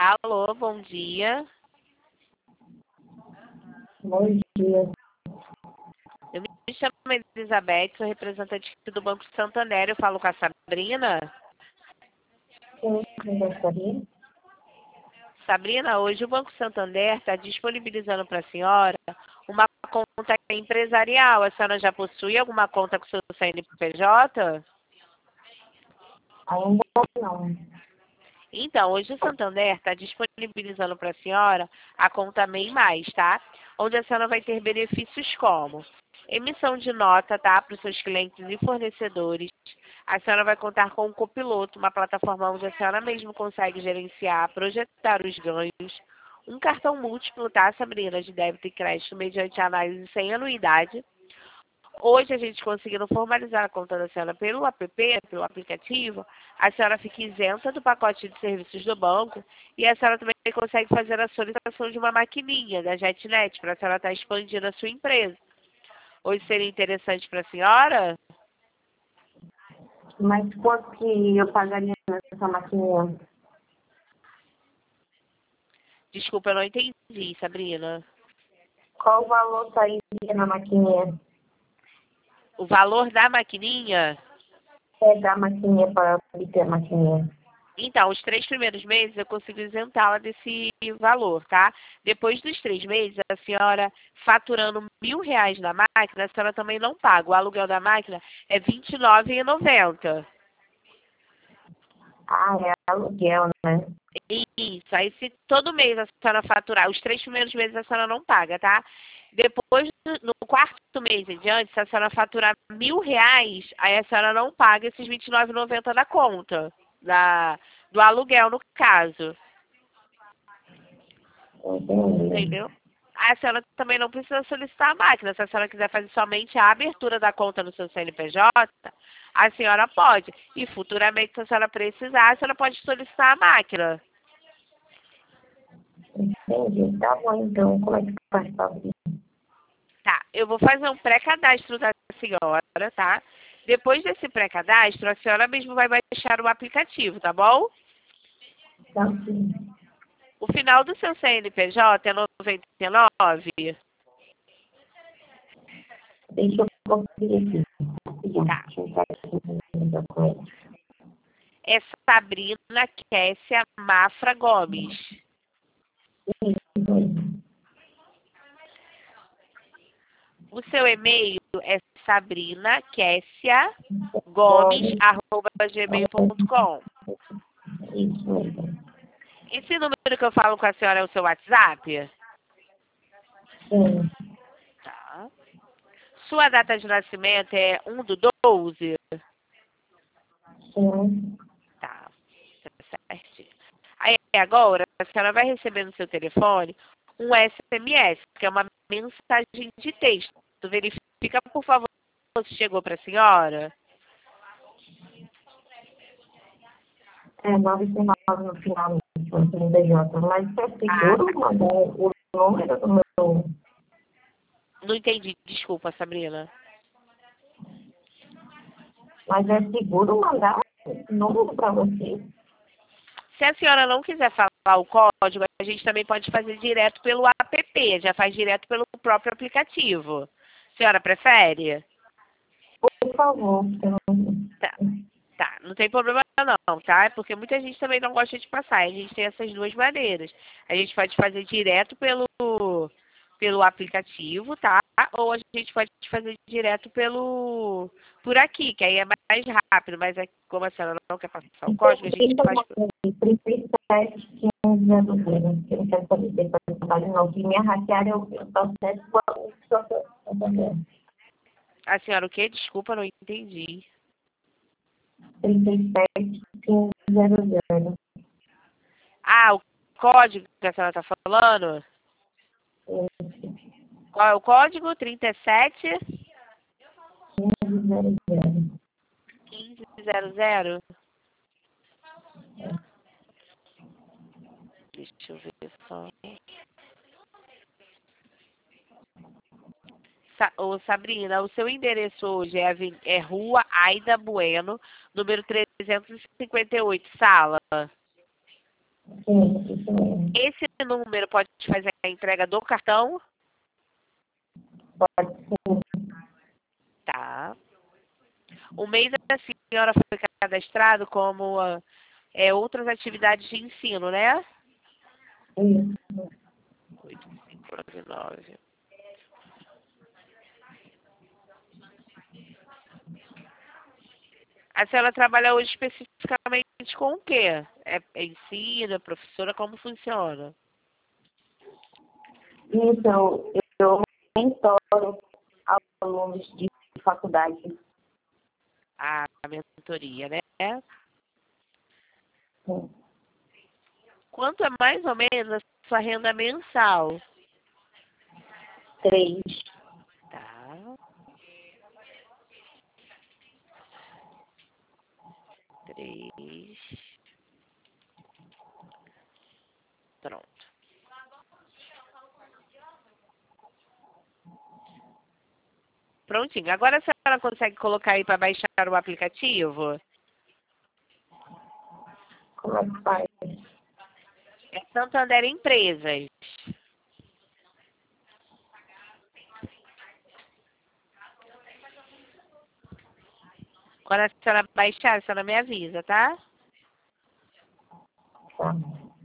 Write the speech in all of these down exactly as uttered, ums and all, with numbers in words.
Alô, bom dia. Bom dia. Eu me chamo Elizabeth, sou representante do Banco Santander. Eu falo com a Sabrina. Sim, eu gostaria. Sabrina, hoje o Banco Santander está disponibilizando para a senhora uma conta empresarial. A senhora já possui alguma conta com o seu C N P J? Ainda não. Então, hoje o Santander está disponibilizando para a senhora a conta MEI Mais, tá? Onde a senhora vai ter benefícios como emissão de nota, tá? Para os seus clientes e fornecedores. A senhora vai contar com um copiloto, uma plataforma onde a senhora mesmo consegue gerenciar, projetar os ganhos. Um cartão múltiplo, tá, Sabrina, de débito e crédito mediante análise sem anuidade. Hoje, a gente conseguindo formalizar a conta da senhora pelo app, pelo aplicativo, a senhora fica isenta do pacote de serviços do banco e a senhora também consegue fazer a solicitação de uma maquininha da JetNet para a senhora estar expandindo a sua empresa. Hoje seria interessante para a senhora? Mas quanto que eu pagaria nessa maquininha? Desculpa, eu não entendi, Sabrina. Qual o valor sairia na maquininha? O valor da maquininha? É da maquininha para obter a maquininha. Então, os três primeiros meses eu consigo isentá-la desse valor, tá? Depois dos três meses, a senhora faturando mil reais na máquina, a senhora também não paga. O aluguel da máquina é vinte e nove reais e noventa centavos. Ah, é aluguel, né? Isso, aí se todo mês a senhora faturar, os três primeiros meses a senhora não paga, tá? Depois, no quarto mês em diante, se a senhora faturar mil reais, aí a senhora não paga esses vinte e nove reais e noventa centavos da conta, da, do aluguel, no caso. Entendi. Entendeu? A senhora também não precisa solicitar a máquina. Se a senhora quiser fazer somente a abertura da conta no seu C N P J, a senhora pode. E futuramente, se a senhora precisar, a senhora pode solicitar a máquina. Entendi. Tá bom, então. Como é que faz para abrir? Tá, eu vou fazer um pré-cadastro da senhora, tá? Depois desse pré-cadastro, a senhora mesmo vai baixar o aplicativo, tá bom? Tá, sim. O final do seu C N P J é noventa e nove? Deixa eu conferir aqui. Tá. Deixa eu entrar aqui no documento. É Sabrina Kessia Mafra Gomes. Isso aí. O seu e-mail é sabrina kessia gomes arroba gmail ponto com. Isso mesmo. Esse número que eu falo com a senhora é o seu WhatsApp? Sim. Tá. Sua data de nascimento é um do doze? Sim. Tá, tá certinho. Aí agora, a senhora vai receber no seu telefone um S M S, que é uma mensagem de texto. Verifica, por favor, se chegou para a senhora. É nove nove no final do C N P J. Mas é Ah, seguro mandar o número do meu. não entendi, desculpa, Sabrina. Mas é seguro mandar esse número para você? Se a senhora não quiser falar o código, a gente também pode fazer direto pelo app, já faz direto pelo próprio aplicativo. A senhora prefere? Por favor. Eu não... Tá, tá, não tem problema não, tá? Porque muita gente também não gosta de passar. A gente tem essas duas maneiras. A gente pode fazer direto pelo, pelo aplicativo, tá? Ou a gente pode fazer direto pelo por aqui, que aí é mais rápido. Mas é, como a senhora não quer passar o código, a gente faz... trinta e sete, quinze, zero zero. Eu não quero saber se eu trabalho não. Que minha hackeada eu só sei quando A senhora o quê? Desculpa, não entendi. trinta e sete, quinze, zero zero. Ah, o código que a senhora está falando? Qual é o código? trinta e sete, quinze, zero zero. quinze, zero zero. Deixa eu ver só. Sa Ô, Sabrina, o seu endereço hoje é, Aven- é Rua Aida Bueno, número trezentos e cinquenta e oito, sala. Sim, isso mesmo. Esse número pode fazer a entrega do cartão? Pode sim. Tá. O mês da senhora foi cadastrado como ah, é, outras atividades de ensino, né? Isso. oito cinco nove nove. A senhora trabalha hoje especificamente com o quê? É, é ensino, é professora, como funciona? Isso, eu, eu mentoro alunos de faculdade. A mentoria, né? Sim. Quanto é mais ou menos a sua renda mensal? Três. Tá. Três. Pronto. Prontinho. Agora a senhora consegue colocar aí para baixar o aplicativo? Como é que faz? É Santander Empresas. Quando a senhora baixar, a senhora me avisa, tá? Tá.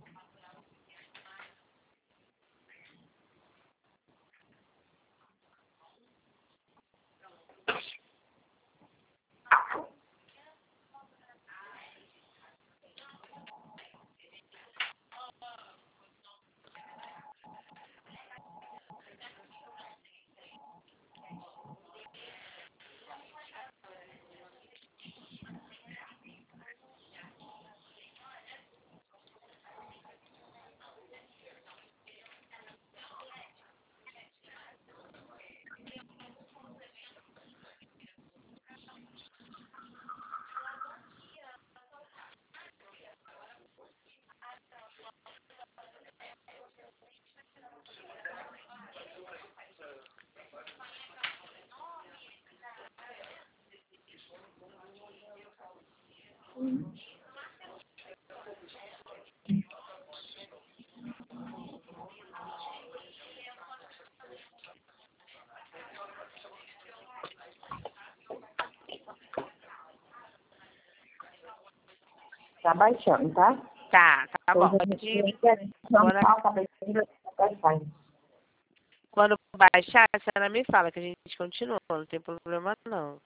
Tá baixando, tá? Tá, tá bom. Hoje a Pode ir. gente tem que Quando, não falta baixar. quando baixar, a senhora me fala que a gente continua. Não tem problema, não.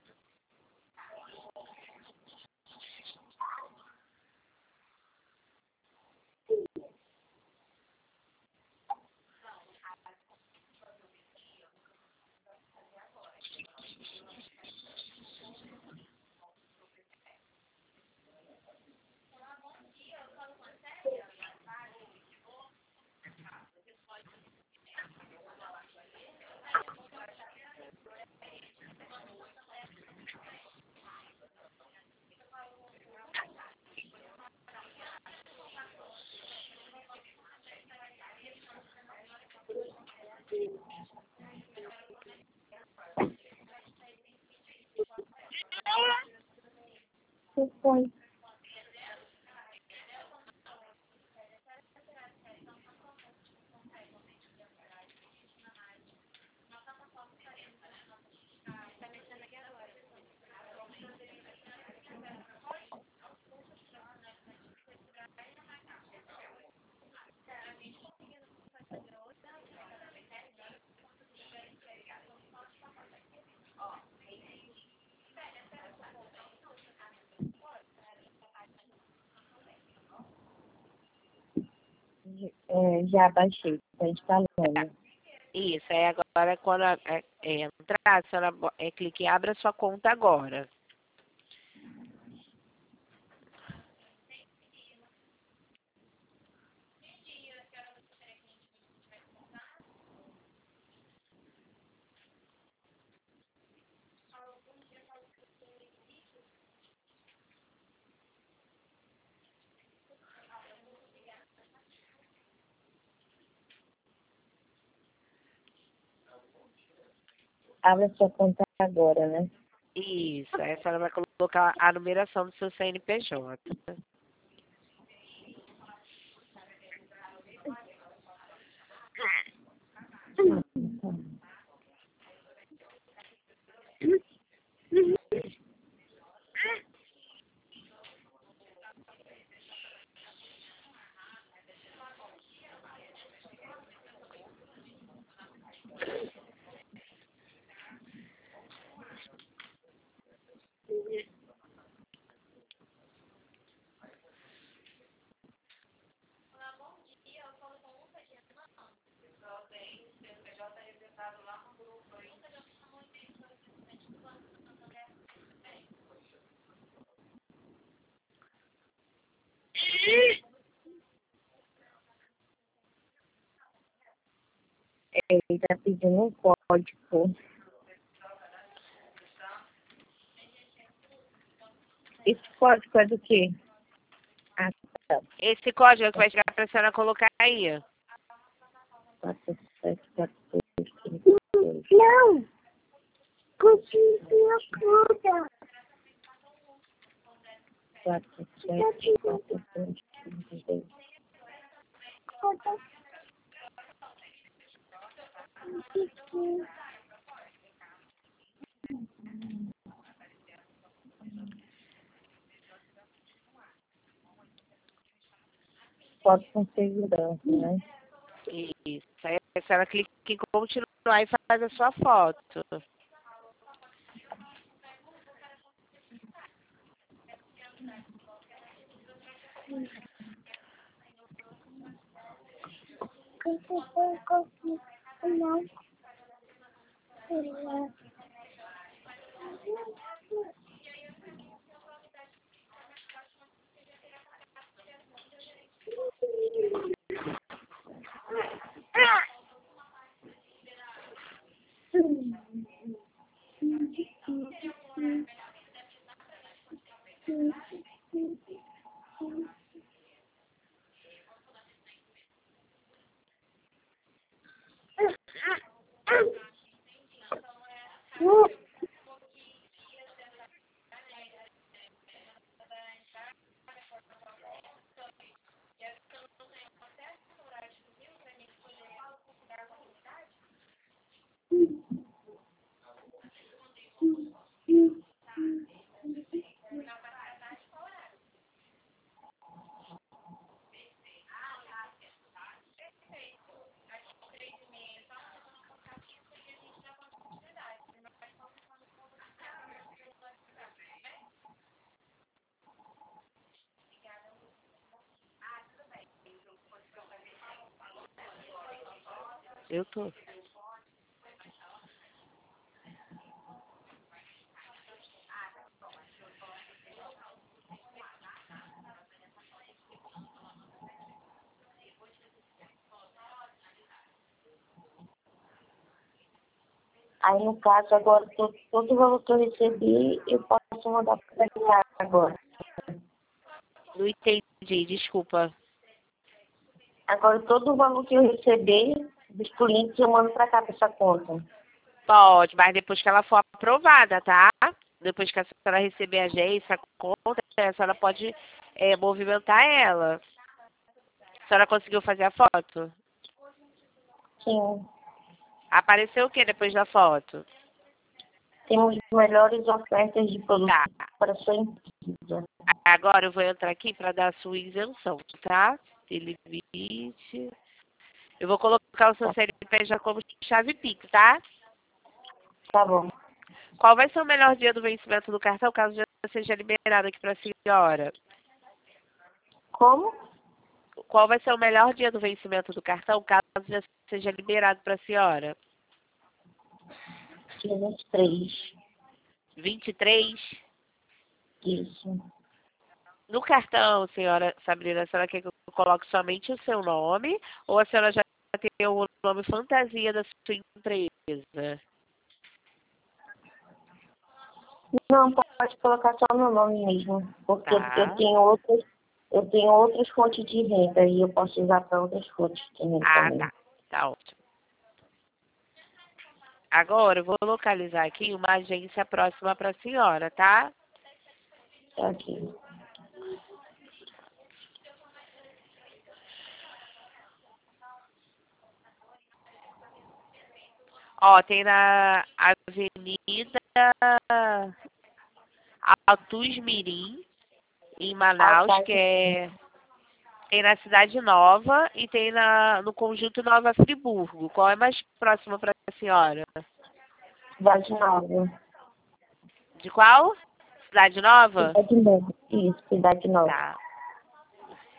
Que foi? É, já baixei, tá instalando. Isso, aí agora quando é, é, entrar, a senhora bo- é, clique em abra sua conta agora. Abra sua conta agora, né? Isso, aí a senhora vai colocar a numeração do seu C N P J. Ele tá pedindo um código. Esse código é do quê? Ah, tá. Esse código é que vai chegar pra senhora colocar aí. quatro, sete, quatro, dois, cinco, dois. Não! Continua tudo. quatro, sete, quatro, dois, cinco, dois. Foto com segurança, né? Isso. Aí a senhora clica em continuar e faz a sua foto. Eu tô. Aí, no caso, agora, todo, todo o valor que eu recebi, eu posso mandar para cá agora. Não entendi, desculpa. Agora, todo o valor que eu recebi dos clientes, eu mando para cá, para essa conta. Pode, mas depois que ela for aprovada, tá? Depois que a senhora receber a agência, a conta, a senhora pode é, movimentar ela. A senhora conseguiu fazer a foto? Sim. Apareceu o que depois da foto? Temos melhores ofertas de produtos Tá. para sua empresa. Agora eu vou entrar aqui para dar a sua isenção, tá? Limite. Eu vou colocar o seu C N P J já como chave Pix, tá? Tá bom. Qual vai ser o melhor dia do vencimento do cartão, caso já seja liberado aqui para a senhora? Como? Qual vai ser o melhor dia do vencimento do cartão, caso já seja liberado para a senhora? Dia vinte e três. vinte e três? Isso. No cartão, senhora Sabrina, a senhora quer que eu coloque somente o seu nome ou a senhora já tem o nome fantasia da sua empresa? Não, pode colocar só meu nome mesmo. Porque Tá. eu tenho outras, eu tenho outras fontes de renda e eu posso usar para outras fontes de renda Ah, também. tá. Tá ótimo. Agora eu vou localizar aqui uma agência próxima para a senhora, tá? Tá aqui. Ó, tem na Avenida Altus Mirim, em Manaus, Ah, tá. que é... Tem na Cidade Nova e tem na, no Conjunto Nova Friburgo. Qual é mais próximo para a senhora? Cidade Nova. De qual? Cidade Nova? Cidade Nova. Isso, Cidade Nova. Tá.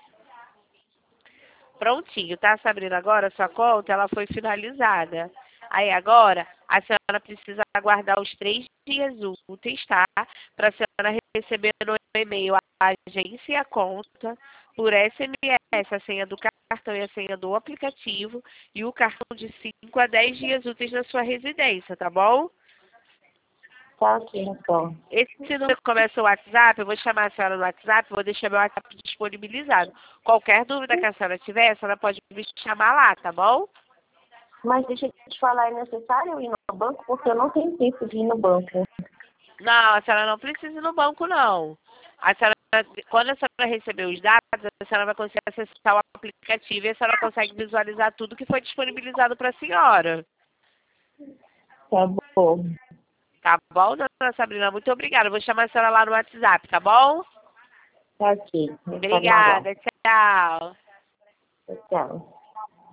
Prontinho, tá, Sabrina? Agora a sua conta ela foi finalizada. Aí agora, a senhora precisa aguardar os três dias úteis, tá? Para a senhora receber no e-mail a agência e a conta, por S M S, a senha do cartão e a senha do aplicativo, e o cartão de cinco a dez dias úteis na sua residência, tá bom? Tá ok, então. Esse número que começa o WhatsApp, eu vou chamar a senhora no WhatsApp, vou deixar meu WhatsApp disponibilizado. Qualquer dúvida que a senhora tiver, a senhora pode me chamar lá, tá bom? Mas deixa eu te falar, é necessário eu ir no banco? Porque eu não tenho tempo de ir no banco. Não, a senhora não precisa ir no banco, não. A senhora, quando a senhora receber os dados, a senhora vai conseguir acessar o aplicativo e a senhora consegue visualizar tudo que foi disponibilizado para a senhora. Tá bom. Tá bom, dona Sabrina? Muito obrigada. Eu vou chamar a senhora lá no WhatsApp, tá bom? Tá ok. Obrigada. Tchau. Tchau.